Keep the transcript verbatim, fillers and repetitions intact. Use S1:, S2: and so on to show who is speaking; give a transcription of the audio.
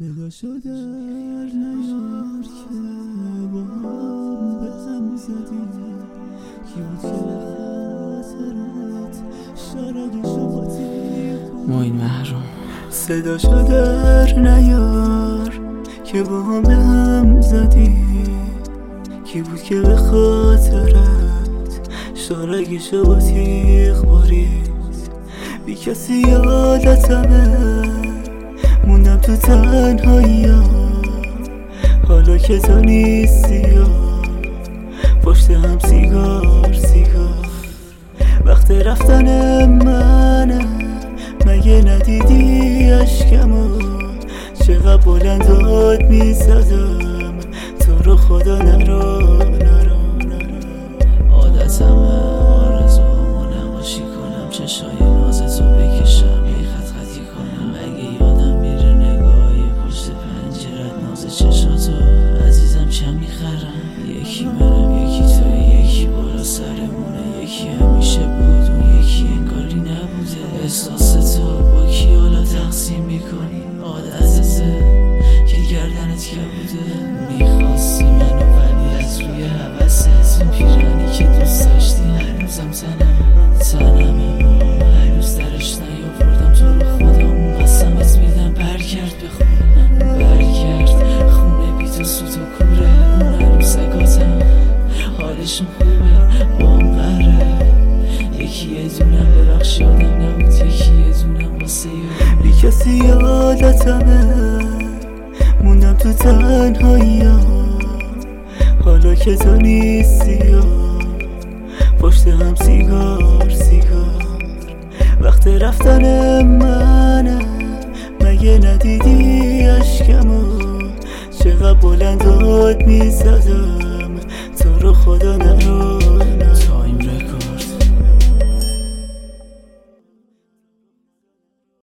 S1: صدا شد در نیار که با هم به هم زدی کی بود که به خاطرت شرق شباتی
S2: معین محروم.
S1: صدا شد در نیار که با هم به هم زدی کی بود که به خاطرت شرق شباتی برید بی کسی یادتمه موندم تو تنهایی ها حالا که تو نیستی ها پشت هم سیگار سیگار وقت رفتن منه مگه ندیدی عشقمو چقدر بلند داد میزدم تو رو خدا نرو نرو نرو
S2: عادتمه آرزوامو نماشی کنم چشای ناز تو بکشم یه خط خطی کنم اگه یادم میره نگاهی پشت پنجرت ناز چشاتو عزیزم چم میخرم یکی منم یکی توی یکی بالا سرمونه یکی همیشه بود اون یکی انگاری نبوده احساس تو با کی حالا تقسیم میکنی عادتته که گردنت که بوده میخواستی منو ولی از روی حوثت اون پیرانی که دوست داشتی هنوزم تنمه تنمه هنوز درش نیاوردم تو رو خدا اون قسمت میدم برگرد به خونه برگرد خونه بی تو سوت و کوره اون عروسکاتم حالشون خوبه با هم قهره یکی یه دونم ببخش یادم نبود یکی یه دونم واسه یادم
S1: بی کسی یادتمه موندم تو تنهایی ها حالا که تو نیستی ها پشت هم سیگار سیگار وقت رفتن منه مگه ندیدی عشقمو چقدر بلند داد میزدم تو رو خدا